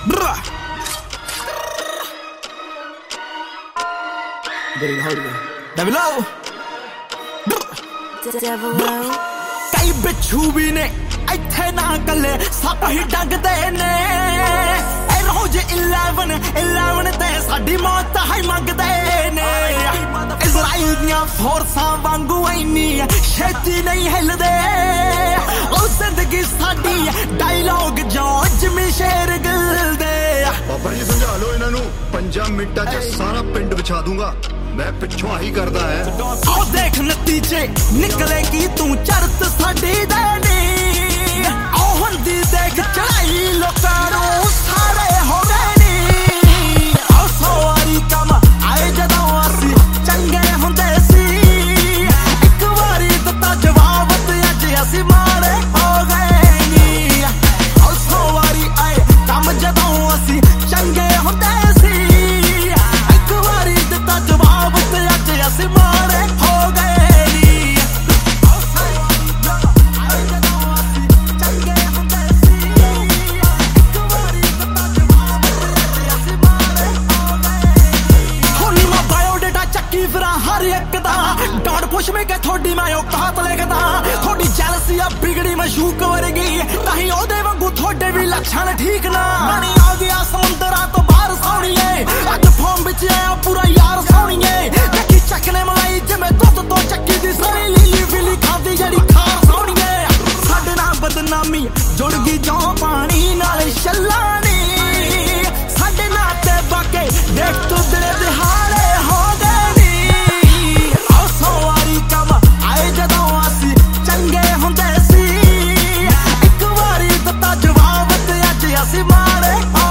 कई बिच्छू भी ने इत्थे ना कले सप ही डंगदे ने रोज 11 ते साडी मौत ही मंगदे ने इजराइल दियां फोर्सां वांगू इन्नी छेती नहीं हिलदे ओ जिंदगी साडी डायलॉग जो जिमी शेर गिल दे बाबा जी समझा लो इन्हां नू 5 मिंटां च सारा पिंड विछा दूंगा मैं पिछों आही करदा है आओ देख नतीजे निकले की तू चरत साडी देनी आओ हुंदी देख चढ़ाई लोकां नू सारे हो गए नी आओ सवारी कम आए जदों असी चंगे हुंदे सी एक वारी दित्ता जवाब ते अज असी मारे हो गए नी आओ सवारी आए कम जदों असी चंगे हुंदे सी एक वारी दित्ता जवाब ते अज असी मारे हो गए नी आओ सवारी आए जदों असी चंगे हुंदे सी एक वारी दित्ता जवाब ते अज असी मारे हो गए होनी मैं बायोडेटा चक्की फिरां हर एक दा डॉट पुश में के थोड़ी मैं औकात लिखदा थोड़ी जेलसी आ बिगड़ी मशूक वर्गी ताही ओदे वांगू थोड़े भी लक्षण ठीक ना पानी आ गया समुंदरा तो बाहर सोणीए अज फॉर्म विच आया पूरा यार सोणीए चक्की चकने मलाई जिवें दुध तो चक्की दी सारी लीली फिली खादी जड़ी खार सोणीए साडे नाल बदनामी जुड़ गई जो पानी नाल छल्लानी साडे नाल ते बाके देख तू दिल दिहाड़े हो गए नी आओ सवारी कम आए जदों असी चंगे हुंदे सी एक वारी दित्ता जवाब ते अज असी मारे